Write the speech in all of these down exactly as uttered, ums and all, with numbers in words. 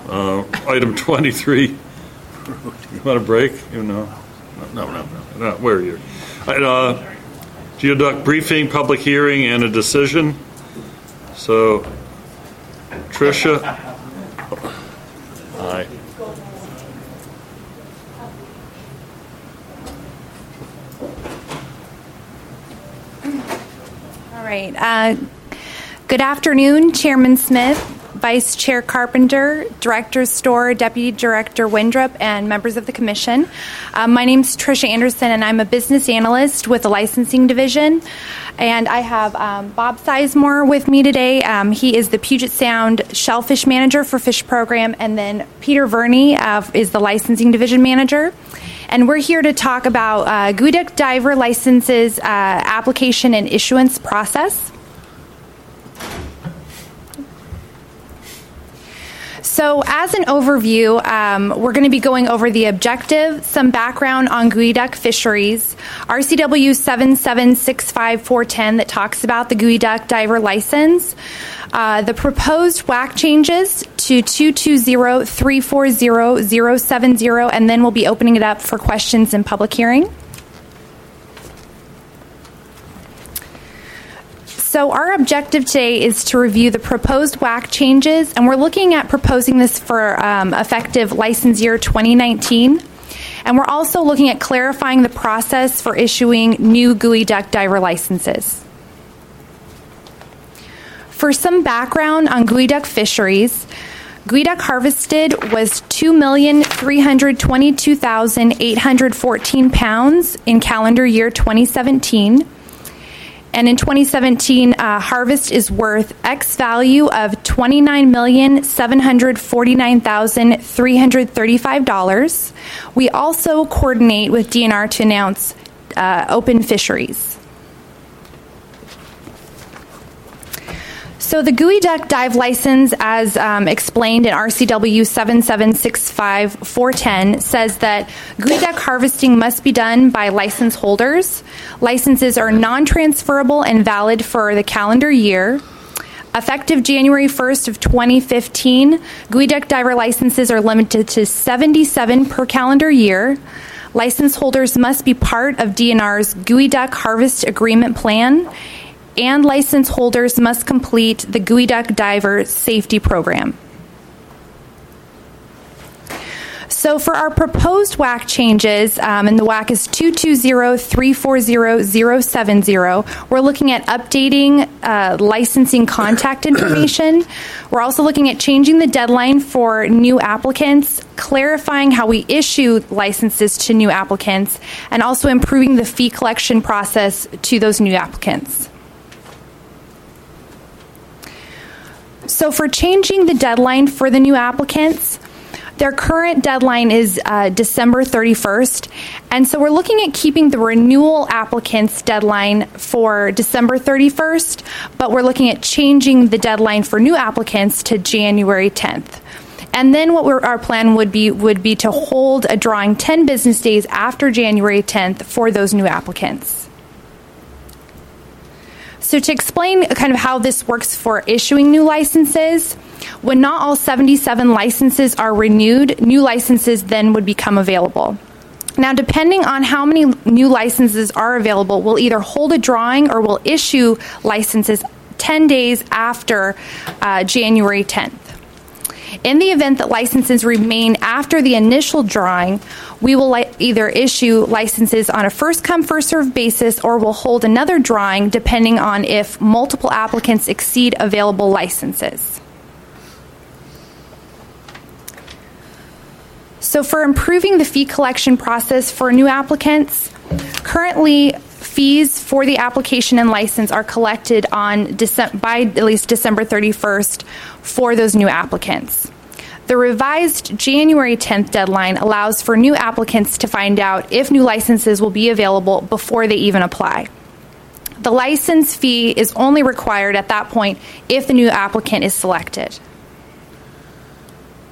Uh, item twenty-three. You want a break? You know? No, no, no. no. Where are you? Uh, Geoduck briefing, public hearing, and a decision. So, Tricia. Hi. All right. Uh, good afternoon, Chairman Smith, Vice Chair Carpenter, Director Storr, Deputy Director Windrop, and members of the Commission. Uh, my name is Tricia Anderson, and I'm a business analyst with the Licensing Division. And I have um, Bob Sizemore with me today. Um, he is the Puget Sound Shellfish Manager for Fish Program, and then Peter Verney uh, is the Licensing Division Manager. And we're here to talk about uh, geoduck diver licenses, uh, application and issuance process. So as an overview, um, we're going to be going over the objective, some background on geoduck fisheries, R C W seven seven six five four one zero that talks about the geoduck diver license, uh, the proposed W A C changes to two two zero three four zero zero seven zero, and then we'll be opening it up for questions in public hearing. So our objective today is to review the proposed W A C changes, and we're looking at proposing this for um, effective license year twenty nineteen. And we're also looking at clarifying the process for issuing new geoduck diver licenses. For some background on geoduck fisheries, geoduck harvested was two million three hundred twenty-two thousand eight hundred fourteen pounds in calendar year twenty seventeen. And in twenty seventeen, uh, harvest is worth X value of twenty-nine million seven hundred forty-nine thousand three hundred thirty-five dollars. We also coordinate with D N R to announce uh, open fisheries. So the geoduck dive license, as um, explained in R C W seven seven six five four one zero, says that geoduck harvesting must be done by license holders. Licenses are non-transferable and valid for the calendar year. Effective January first of twenty fifteen, geoduck diver licenses are limited to seventy-seven per calendar year. License holders must be part of D N R's geoduck harvest agreement plan, and license holders must complete the geoduck diver safety program. So for our proposed W A C changes, um, and the W A C is two two zero three four zero zero seven zero, we're looking at updating uh, licensing contact information. We're also looking at changing the deadline for new applicants, clarifying how we issue licenses to new applicants, and also improving the fee collection process to those new applicants. So for changing the deadline for the new applicants, their current deadline is uh, December thirty-first, and so we're looking at keeping the renewal applicants deadline for December thirty-first, but we're looking at changing the deadline for new applicants to January tenth. And then what we're, our plan would be would be to hold a drawing ten business days after January tenth for those new applicants. So to explain kind of how this works for issuing new licenses, when not all seventy-seven licenses are renewed, new licenses then would become available. Now, depending on how many new licenses are available, we'll either hold a drawing or we'll issue licenses ten days after uh, January tenth. In the event that licenses remain after the initial drawing, we will li- either issue licenses on a first-come, first-served basis, or we'll hold another drawing depending on if multiple applicants exceed available licenses. So for improving the fee collection process for new applicants, currently fees for the application and license are collected on Dece- by at least December thirty-first for those new applicants. The revised January tenth deadline allows for new applicants to find out if new licenses will be available before they even apply. The license fee is only required at that point if the new applicant is selected.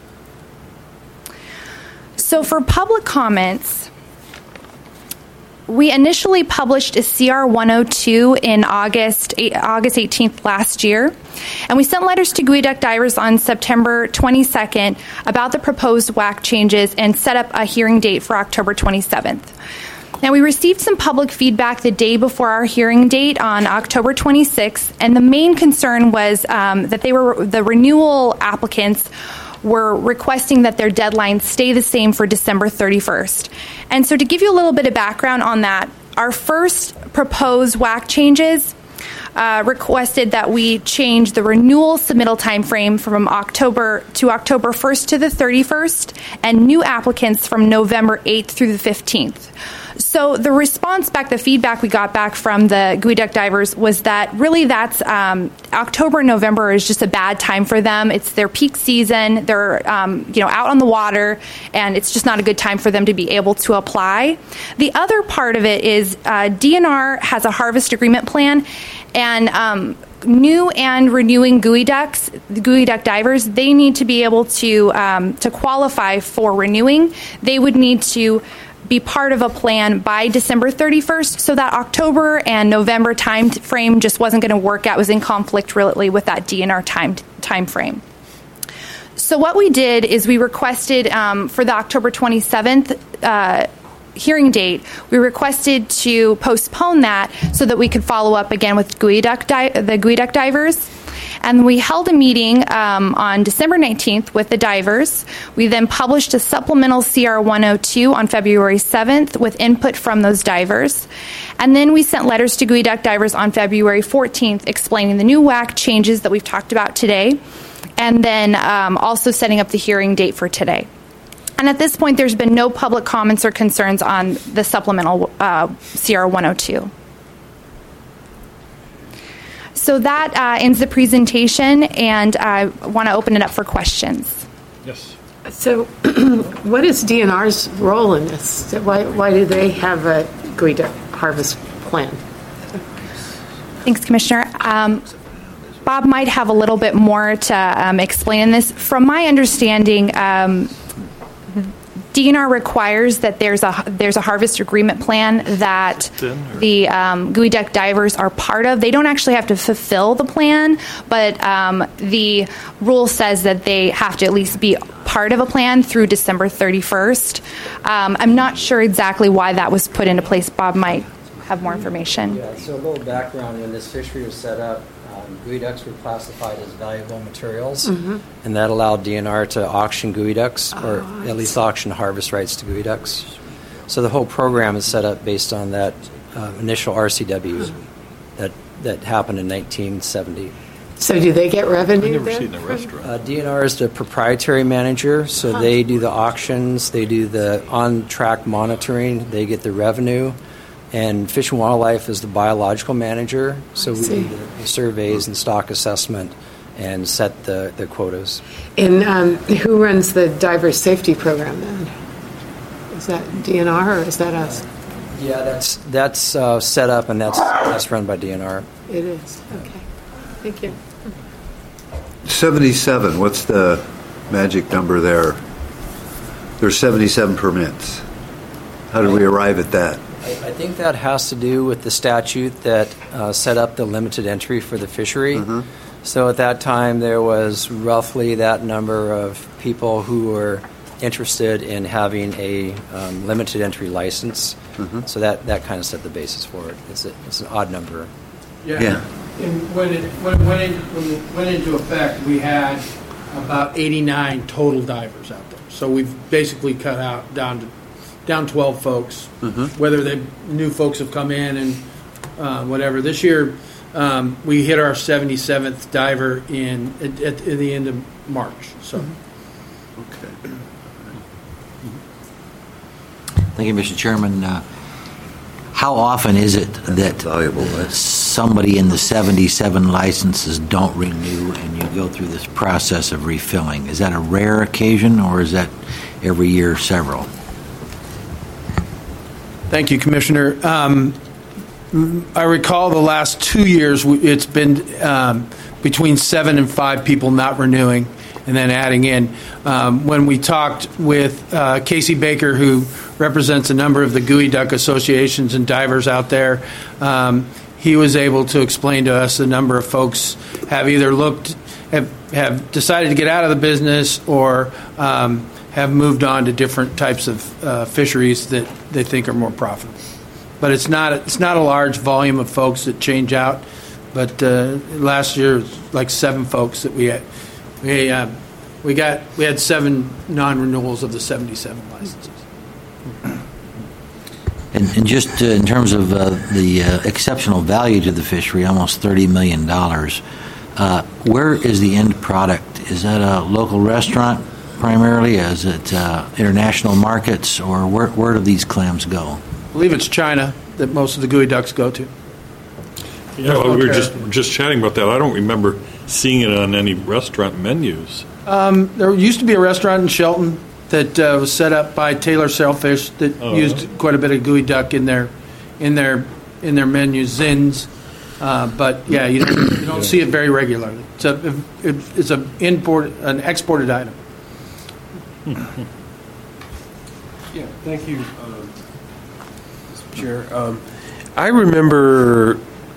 So for public comments, we initially published a C R one oh two in August, August eighteenth last year, and we sent letters to geoduck divers on September twenty-second about the proposed W A C changes and set up a hearing date for October twenty-seventh. Now, we received some public feedback the day before our hearing date on October twenty-sixth, and the main concern was um, that they were the renewal applicants were requesting that their deadlines stay the same for December thirty-first. And so to give you a little bit of background on that, our first proposed W A C changes uh, requested that we change the renewal submittal time frame from October to October first to the thirty-first, and new applicants from November eighth through the fifteenth. So the response back, the feedback we got back from the geoduck divers was that really that's um, October and November is just a bad time for them. It's their peak season. They're um, you know out on the water, and it's just not a good time for them to be able to apply. The other part of it is uh, D N R has a harvest agreement plan, and um, new and renewing geoducks, the geoduck divers, they need to be able to um, to qualify for renewing. They would need to be part of a plan by December thirty-first, so that October and November time frame just wasn't going to work out. It was in conflict really with that D N R time time frame. So what we did is we requested um, for the October twenty-seventh uh, hearing date, we requested to postpone that so that we could follow up again with geoduck di- the geoduck divers. And we held a meeting um, on December nineteenth with the divers. We then published a supplemental C R one oh two on February seventh with input from those divers. And then we sent letters to geoduck divers on February fourteenth explaining the new W A C changes that we've talked about today, and then um, also setting up the hearing date for today. And at this point, there's been no public comments or concerns on the supplemental uh, C R one oh two. So that uh, ends the presentation, and I want to open it up for questions. Yes. So what is D N R's role in this? Why, why do they have a geoduck harvest plan? Thanks, Commissioner. Um, Bob might have a little bit more to um, explain in this. From my understanding, um, D N R requires that there's a there's a harvest agreement plan that the um, geoduck divers are part of. They don't actually have to fulfill the plan, but um, the rule says that they have to at least be part of a plan through December thirty-first. Um, I'm not sure exactly why that was put into place. Bob might have more information. Yeah, so a little background. When this fishery was set up, um, geoducks were classified as valuable materials, mm-hmm. and that allowed D N R to auction geoducks, oh, or at least auction harvest rights to geoducks. So the whole program is set up based on that uh, initial R C W mm-hmm. that, that happened in nineteen seventy. So do they get revenue? I've never then? seen a restaurant. Uh, D N R is the proprietary manager, so huh. they do the auctions, they do the on-track monitoring, they get the revenue. And Fish and Wildlife is the biological manager, so we do the surveys and stock assessment and set the, the quotas. And um, who runs the diver safety program then? Is that D N R or is that us? Yeah, that's that's uh, set up and that's that's run by D N R. It is. Okay. Thank you. seventy-seven, what's the magic number there? There's seventy-seven permits. How did we arrive at that? I think that has to do with the statute that uh, set up the limited entry for the fishery. Mm-hmm. So at that time, there was roughly that number of people who were interested in having a um, limited entry license. Mm-hmm. So that, that kind of set the basis for it. It's, a, it's an odd number. Yeah. yeah. And when it, when, it went in, when it went into effect, we had about eighty-nine total divers out there. So we've basically cut out down to down twelve folks, mm-hmm. whether the new folks have come in and uh, whatever. This year, um, we hit our seventy-seventh diver in at, at, at the end of March. So, mm-hmm. okay. Thank you, Mister Chairman. Uh, how often is it that valuable, uh, somebody in the seventy-seven licenses don't renew and you go through this process of refilling? Is that a rare occasion, or is that every year several? Thank you, Commissioner. Um, I recall the last two years, it's been um, between seven and five people not renewing. and then adding in. Um, when we talked with uh, Casey Baker, who represents a number of the geoduck associations and divers out there, um, he was able to explain to us a number of folks have either looked, have, have decided to get out of the business or um, have moved on to different types of uh, fisheries that they think are more profitable. But it's not it's not a large volume of folks that change out. But uh, last year, it was like seven folks that we had. We uh, we got we had seven non-renewals of the seventy-seven licenses. And, and just uh, in terms of uh, the uh, exceptional value to the fishery, almost thirty million dollars, uh, where is the end product? Is that a local restaurant primarily? Is it uh, international markets? Or where, where do these clams go? I believe it's China that most of the geoducks go to. Yeah, well, we were just just chatting about that. I don't remember seeing it on any restaurant menus. Um, there used to be a restaurant in Shelton that uh, was set up by Taylor Sailfish that Oh. used quite a bit of geoduck in their in their in their menu, Zins. Uh, but yeah, you don't, you don't see it very regularly. It's a it's an import an exported item. Yeah, thank you, um, Mister Chair. Um, I remember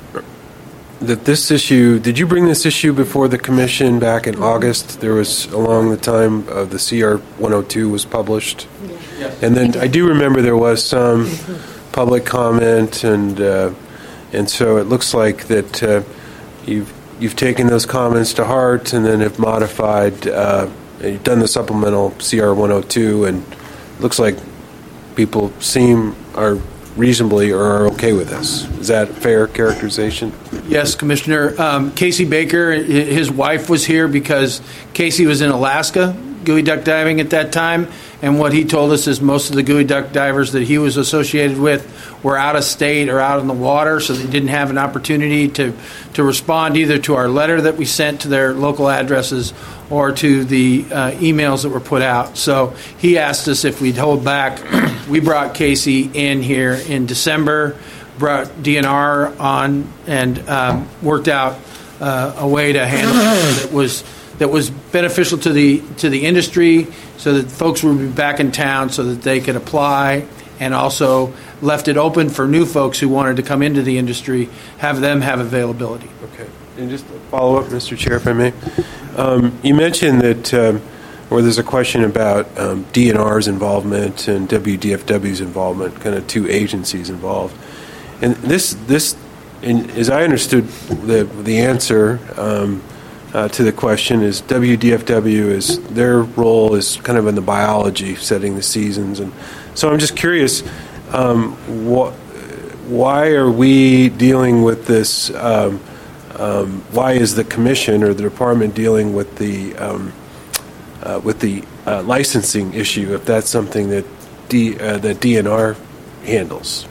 that this issue, did you bring this issue before the commission back in August? There was along the time uh, the C R one oh two was published. Yeah. And then I do remember there was some public comment, and uh, and so it looks like that uh, you've you've taken those comments to heart and then have modified, uh, you've done the supplemental C R one oh two, and it looks like people seem are reasonably or are okay with this. Is that a fair characterization? Yes, Commissioner. Um, Casey Baker, hi- his wife was here because Casey was in Alaska geoduck diving at that time, and what he told us is most of the geoduck divers that he was associated with were out of state or out in the water, so they didn't have an opportunity to, to respond either to our letter that we sent to their local addresses or to the uh, emails that were put out. So he asked us if we'd hold back. We brought Casey in here in December, brought D N R on, and um, worked out uh, a way to handle it that was that was beneficial to the to the industry, so that folks would be back in town, so that they could apply, and also left it open for new folks who wanted to come into the industry, have them have availability. Okay. And just a follow-up, Mister Chair, if I may. Um, you mentioned that, um, or there's a question about um, D N R's involvement and W D F W's involvement, kind of two agencies involved. And this, this, and as I understood the the answer um, uh, to the question, is W D F W is their role is kind of in the biology, setting the seasons, and so I'm just curious, um, wh- why are we dealing with this? Um, Um, why is the commission or the department dealing with the um, uh, with the uh, licensing issue if that's something that D, uh, that D N R handles?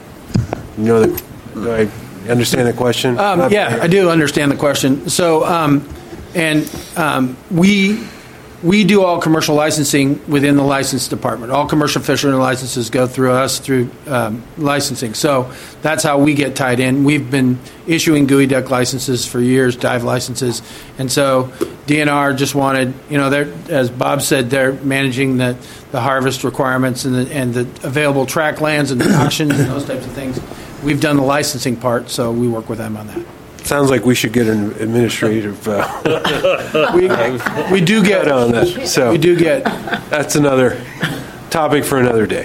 You know, the, do I understand the question? Um, Not- yeah, I do understand the question. So, um, and um, we we do all commercial licensing within the license department. All commercial fishery licenses go through us through um, licensing. So that's how we get tied in. We've been issuing geoduck licenses for years, dive licenses, and so D N R just wanted, you know, they're, as Bob said, they're managing the, the harvest requirements and the, and the available track lands and the auctions and those types of things. We've done the licensing part, so we work with them on that. Sounds like we should get an administrative uh, We, we do get cut on that. So we do get that's another topic for another day.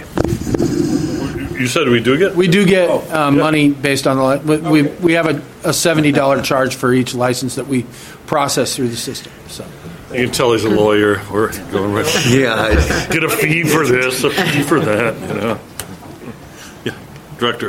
You said we do get? we do get uh, money based on the li- we we, we have a, a seventy dollar charge for each license that we process through the system. So You can tell he's a lawyer. We're going right. Yeah, Get a fee for this, a fee for that, you know. Yeah, Director.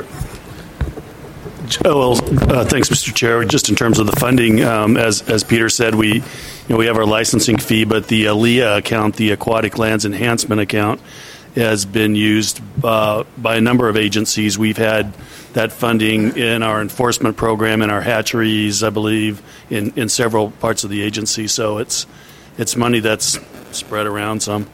Oh, well, uh, thanks, Mister Chair. Just in terms of the funding, um, as as Peter said, we you know we have our licensing fee, but the A L E A account, the Aquatic Lands Enhancement account, has been used uh, by a number of agencies. We've had that funding in our enforcement program, in our hatcheries, I believe, in, in several parts of the agency. So it's it's money that's spread around some.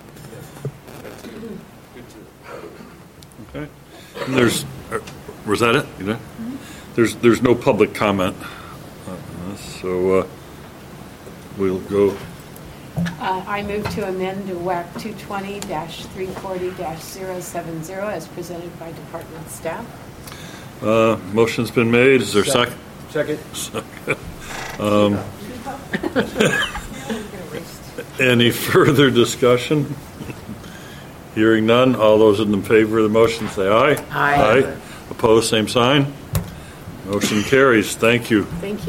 Okay. And there's, uh, was that it? You know? There's there's no public comment on this, so uh, we'll go Uh, I move to amend to W A C two twenty three forty zero seven zero as presented by department staff. Uh, Motion's been made. Is there a second? Second. Um, Any further discussion? Hearing none, all those in favor of the motion say aye. Aye. Opposed, same sign. Motion carries. Thank you. Thank you.